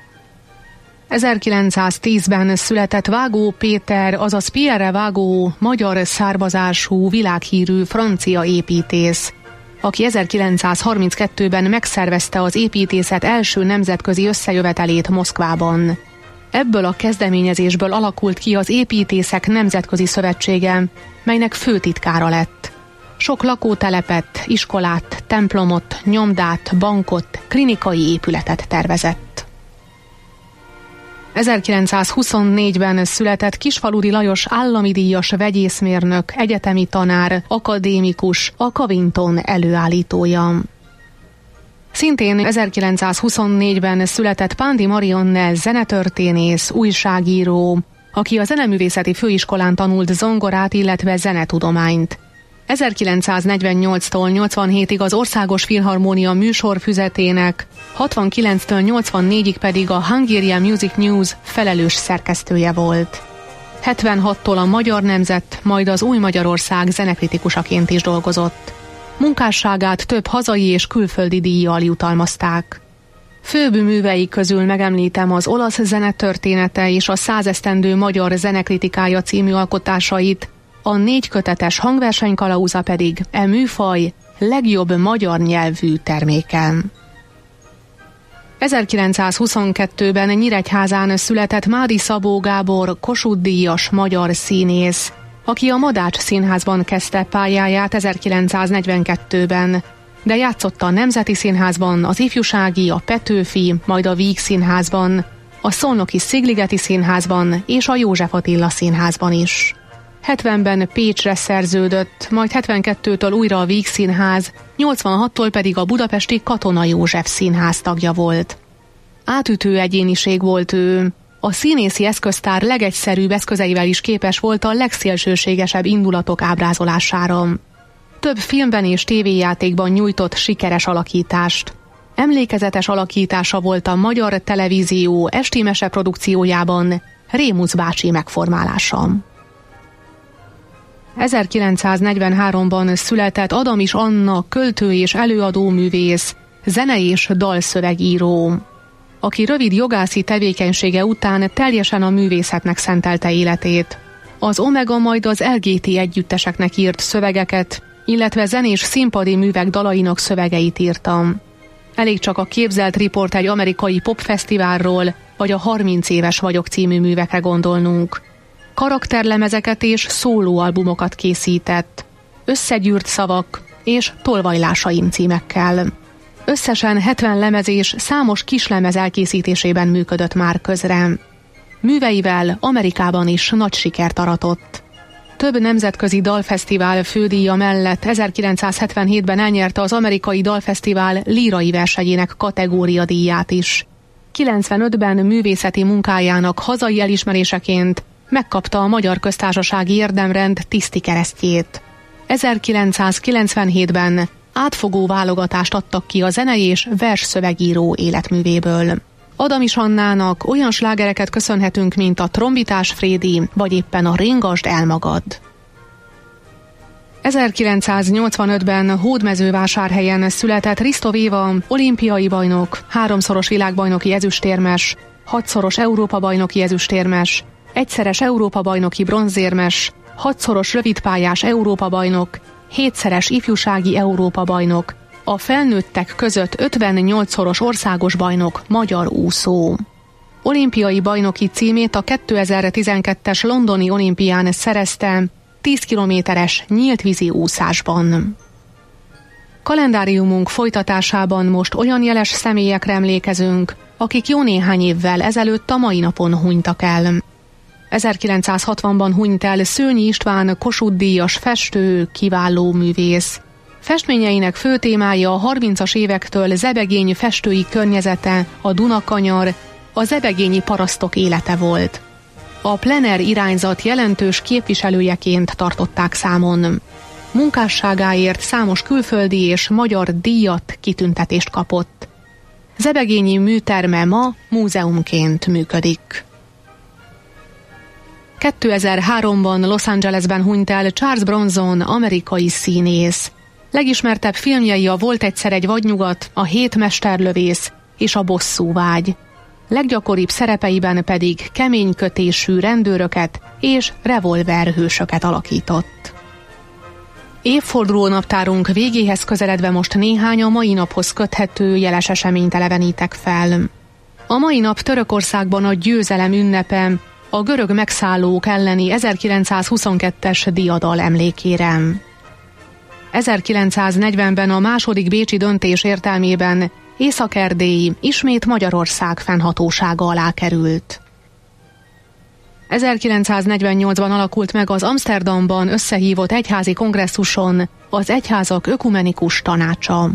ezerkilencszáztízben született Vágó Péter, azaz Pierre Vágó, magyar származású, világhírű francia építész, aki ezerkilencszázharminckettőben megszervezte az építészet első nemzetközi összejövetelét Moszkvában. Ebből a kezdeményezésből alakult ki az Építészek Nemzetközi Szövetsége, melynek főtitkára lett. Sok lakótelepet, iskolát, templomot, nyomdát, bankot, klinikai épületet tervezett. ezerkilencszázhuszonnégyben született Kisfaludy Lajos állami díjas vegyészmérnök, egyetemi tanár, akadémikus, a Kavinton előállítója. Szintén ezerkilencszázhuszonnégyben született Pándi Marianne zenetörténész, újságíró, aki a Zeneművészeti Főiskolán tanult zongorát, illetve zenetudományt. ezerkilencszáznegyvennyolctól nyolcvanhétig az Országos Filharmónia műsorfüzetének, hatvankilenctől nyolcvannégyig pedig a Hungarian Music News felelős szerkesztője volt. hetvenhattól a Magyar Nemzet, majd az Új Magyarország zenekritikusaként is dolgozott. Munkásságát több hazai és külföldi díjjal jutalmazták. Főbb művei közül megemlítem az Olasz zene története és a Százesztendő magyar zenekritikája című alkotásait, a négy kötetes hangversenykalauza pedig e műfaj legjobb magyar nyelvű terméke. ezerkilencszázhuszonkettőben Nyíregyházán született Mádi Szabó Gábor Kossuth-díjas magyar színész, aki a Madács Színházban kezdte pályáját ezerkilencszáznegyvenkettőben, de játszott a Nemzeti Színházban, az Ifjúsági, a Petőfi, majd a Víg Színházban, a Szolnoki Szigligeti Színházban és a József Attila Színházban is. hetvenben Pécsre szerződött, majd hetvenkettőtől újra a Víg Színház, nyolcvanhattól pedig a budapesti Katona József Színház tagja volt. Átütő egyéniség volt ő. A színészi eszköztár legegyszerűbb eszközeivel is képes volt a legszélsőségesebb indulatok ábrázolására. Több filmben és tévéjátékban nyújtott sikeres alakítást. Emlékezetes alakítása volt a Magyar Televízió esti mese produkciójában Rémusz bácsi megformálása. ezerkilencszáznegyvenháromban született Adamis Anna költő és előadóművész, zene- és dalszövegíró, aki rövid jogászi tevékenysége után teljesen a művészetnek szentelte életét. Az Omega majd az el gé té együtteseknek írt szövegeket, illetve zenés színpadi művek dalainak szövegeit írtam. Elég csak a Képzelt riport egy amerikai popfesztiválról, vagy a harminc éves vagyok című művekre gondolnunk. Karakterlemezeket és szólóalbumokat készített, Összegyűrt szavak és Tolvajlásaim címekkel. Összesen hetven lemez és számos kislemez elkészítésében működött már közre. Műveivel Amerikában is nagy sikert aratott. Több nemzetközi dalfesztivál fődíja mellett ezerkilencszázhetvenhétben elnyerte az amerikai dalfesztivál lírai versenyének kategóriadíját is. kilencvenötben művészeti munkájának hazai elismeréseként megkapta a Magyar Köztársasági Érdemrend tiszti keresztjét. ezerkilencszázkilencvenhétben átfogó válogatást adtak ki a zenei és versszövegíró életművéből. Adamis Annának olyan slágereket köszönhetünk, mint a Trombitás Frédi, vagy éppen a Ringasd el magad. ezerkilencszáznyolcvanötben Hódmezővásárhelyen született Risztov Éva, olimpiai bajnok, háromszoros világbajnoki ezüstérmes, hatszoros Európa-bajnoki ezüstérmes, egyszeres Európa-bajnoki bronzérmes, hatszoros rövidpályás Európa-bajnok, hétszeres ifjúsági Európa-bajnok, a felnőttek között ötvennyolcszoros országos bajnok magyar úszó. Olimpiai bajnoki címét a kétezer-tizenkettes londoni olimpián szerezte, tíz kilométeres nyíltvízi úszásban. Kalendáriumunk folytatásában most olyan jeles személyekre emlékezünk, akik jó néhány évvel ezelőtt a mai napon hunytak el. ezerkilencszázhatvanban hunyt el Szőnyi István Kossuth-díjas festő, kiváló művész. Festményeinek fő témája a harmincas évektől zebegény festői környezete, a Dunakanyar, a zebegényi parasztok élete volt. A plener irányzat jelentős képviselőjeként tartották számon. Munkásságáért számos külföldi és magyar díjat, kitüntetést kapott. Zebegényi műterme ma múzeumként működik. kétezer-háromban Los Angelesben hunyt el Charles Bronson, amerikai színész. Legismertebb filmjei a Volt egyszer egy vadnyugat, a Hét mesterlövész és a Bosszúvágy. Leggyakoribb szerepeiben pedig keménykötésű rendőröket és revolverhősöket alakított. Évforduló naptárunk végéhez közeledve most néhány a mai naphoz köthető jeles eseményt elevenítek fel. A mai nap Törökországban a győzelem ünnepe, a görög megszállók elleni ezerkilencszázhuszonkettes diadal emlékére. ezerkilencszáznegyvenben a második bécsi döntés értelmében Észak-Erdély ismét Magyarország fennhatósága alá került. ezerkilencszáznegyvennyolcban alakult meg az Amsterdamban összehívott egyházi kongresszuson az Egyházak Ökumenikus Tanácsa.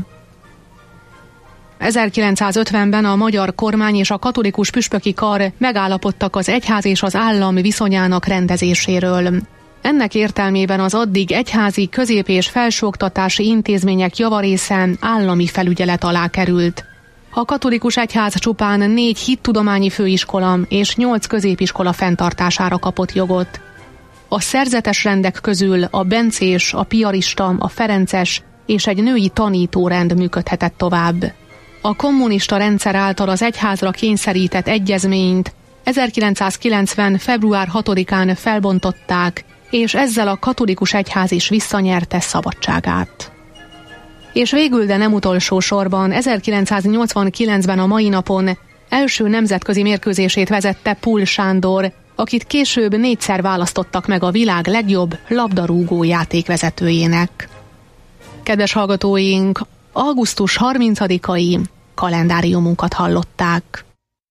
ezerkilencszázötvenben a magyar kormány és a katolikus püspöki kar megállapodtak az egyház és az állam viszonyának rendezéséről. Ennek értelmében az addig egyházi közép- és felsőoktatási intézmények javarésze állami felügyelet alá került. A katolikus egyház csupán négy hittudományi főiskola és nyolc középiskola fenntartására kapott jogot. A szerzetes rendek közül a bencés, a piarista, a ferences és egy női tanítórend működhetett tovább. A kommunista rendszer által az egyházra kényszerített egyezményt ezerkilencszázkilencven. február hatodikán felbontották, és ezzel a katolikus egyház is visszanyerte szabadságát. És végül, de nem utolsó sorban, ezerkilencszáznyolcvankilencben a mai napon első nemzetközi mérkőzését vezette Pul Sándor, akit később négyszer választottak meg a világ legjobb labdarúgó játékvezetőjének. Kedves hallgatóink, augusztus harmincadikai kalendáriumunkat hallották.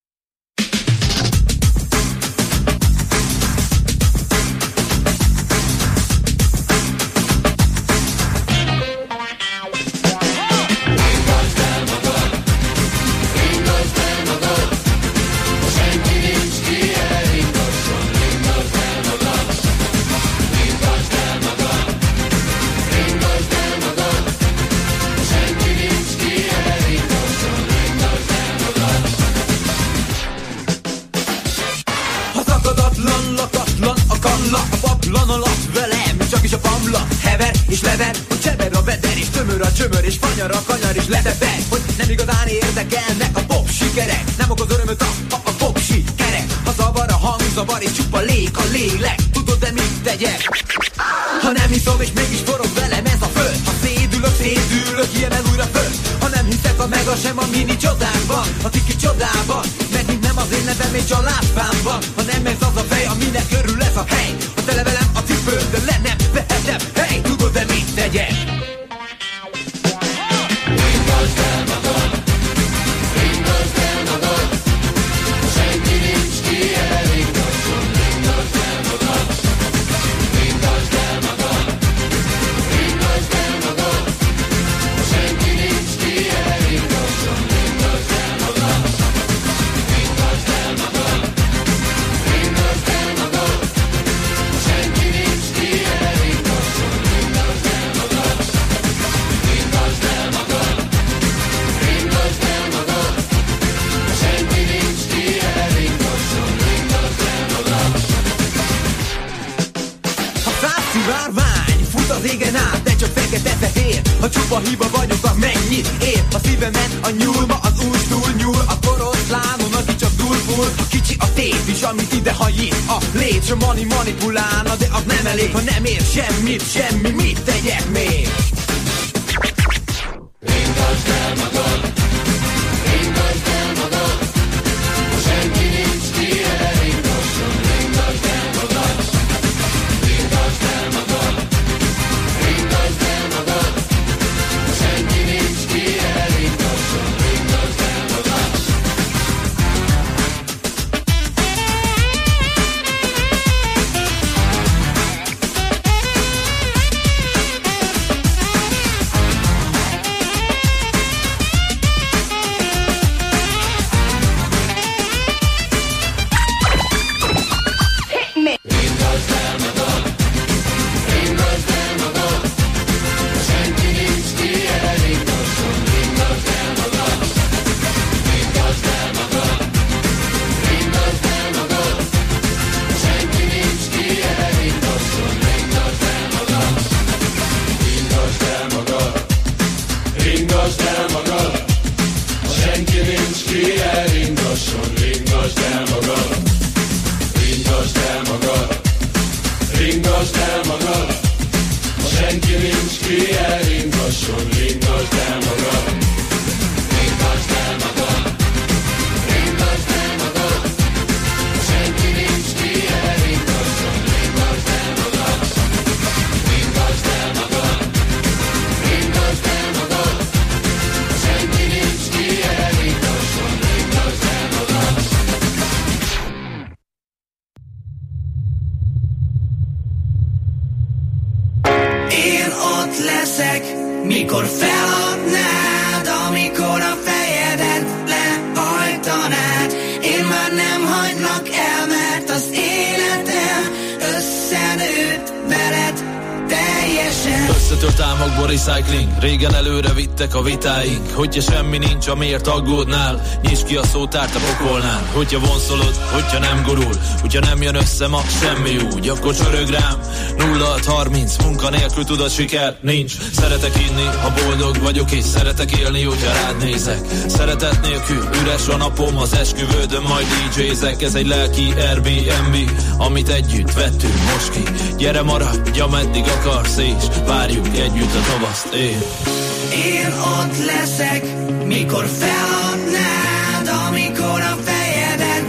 És lever, hogy cseber a veder, és tömör a csömör, és fanyar a kanyar, és letepeg, hogy nem igazán érdekelnek a pop sikerek. Nem okoz örömöt a, a, a pop sikerek. Ha zavar a hangzavar, és csupa lék a lélek. Tudod, de mit tegyek? Ha nem hiszom, és mégis forog velem ez a föld. Ha szédülök, szédülök, ilyen újra föld. Ha nem hiszek a meg a sem a mini csodákban, a kiki csodában, megint nem az én nevem és a lábfámban, hanem ez az a fej, aminek örül ez a hely. Ha tele velem a cipőm, de le nem vehetem, hey, tudod, de mit tegyek? Ringasd el magad, ringasd el magad, senki nincs ki elringasson. Ringasd el magad, ringasd el magad, ringasd el magad, senki nincs ki elringasson. Ringasd el magad, ringasd el magad, ringasd el magad, senki nincs ki elringasson. Ringasd el magad, ringasd el magad, ringasd el magad, senki nincs ki elringasson. Ringasd el magad. Ha száz szivárvány fut az égen át, de csak fekete-fehér, ha csupa hiba vagyok, az mennyit ér? A szívemen a nyúl, ma az új túl nyúl, a poroszlánon, aki csak dulful. A kicsi a tép is, amit ide hajít, a légy, mani manipulálna, de az nem elég, ha nem ér semmit, semmi, mit tegyek még? Ringasd el magad, ringasd el magad, senki nincs ki elringasson. Ringasd el magad, ringasd el magad. ringasd el magad, ha senki nincs ki, elringasson, ringasd el magad. Ringasd el magad, ringasd el magad, ha senki nincs ki, elringasson, ringasd el magad. Ringasd el magad, ringasd el magad, ha senki nincs ki, elringasson, ringasd el magad. Én ott leszek, mikor feladnád, amikor a fejedet lehajtanád. Én már nem hagylak el, mert az életem összenőtt veled teljesen. Összetört álmokból recycling, régen előre vittek a vitáink. Hogyha semmi nincs, amiért aggódnál, nyisd ki a szótárt a pokolnál. Hogyha vonszolod, hogyha nem gurul, hogyha nem jön össze ma semmi úgy, akkor csörög rám nulla hat harminc, munka nélkül tudod, siker nincs. Szeretek inni, ha boldog vagyok, és szeretek élni, hogyha rád nézek. Szeretet nélkül üres a napom, az esküvődön majd dé jézek. Ez egy lelki Airbnb, amit együtt vettünk most ki. Gyere maradj, ameddig akarsz, és várjuk együtt a tavaszt, én. Én ott leszek, mikor feladnád, amikor a fejedet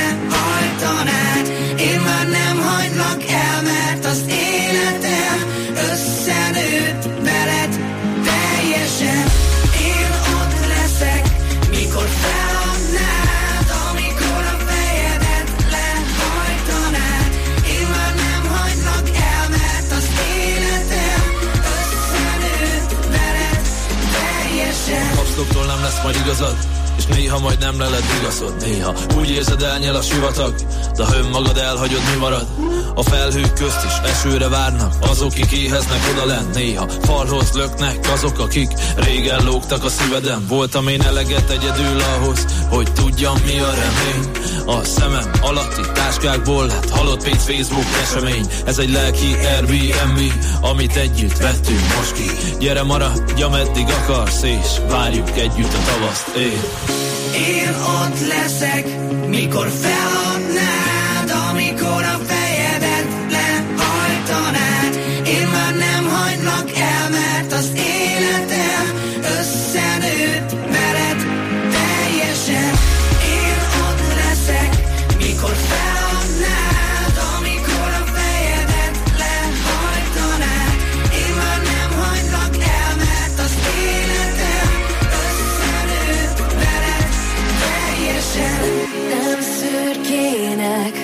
lehajtanád. Én már nem hagylak el, mert az életem összenőtt veled teljesen. Én ott leszek, mikor feladnád, amikor a fejedet lehajtanád. Én már nem hagylak el, mert az életem összenőtt veled teljesen. Kapszloktól nem lesz majd igazad, és néha majd nem leled igazod. Néha úgy érzed, elnyel a sivatag, de ha önmagad elhagyod, mi marad? A felhők közt is esőre várnak azok, akik éheznek odalent. Néha falhoz löknek azok, akik régen lógtak a szíveden. Voltam én eleget egyedül ahhoz, hogy tudjam, mi a remény. A szemem alatti táskákból lett halott pénz, Facebook esemény. Ez egy lelki Airbnb, amit együtt vettünk most ki. Gyere maradj, ameddig akarsz, és várjuk együtt a tavaszt, én. Én ott leszek, mikor feladnád, amikor a fejedet lehajtanád. Én már nem hagylak el, mert az életem összenőtt veled teljesen. Én ott leszek, mikor feladnád, amikor a fejedet lehajtanád. Én már nem hagylak el, mert az életem összenőtt veled teljesen. Nem szürkének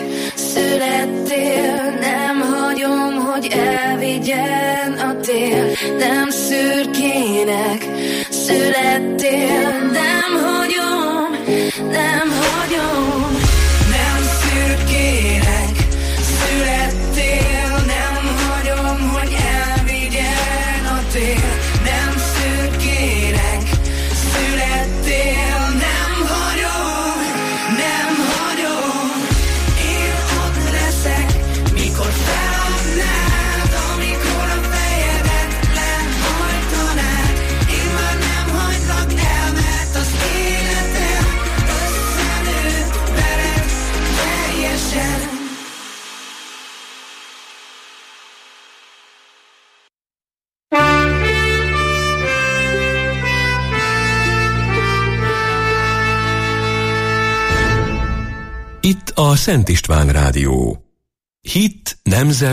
születtél, nem hagyom, hogy elvigyen a tél. Nem szürkének születtél, nem hagyom, nem hagyom. Nem szürkének születtél, nem hagyom, hogy elvigyen a tél. Nem szürkének születtél, nem hagyom, nem hagyom. Én ott leszek, mikor feladnád, amikor a fejedet lehajtanád. Én már nem hagylak el, mert az életem összenőtt veled teljesen. Itt a Szent István Rádió. Hit, nemzet,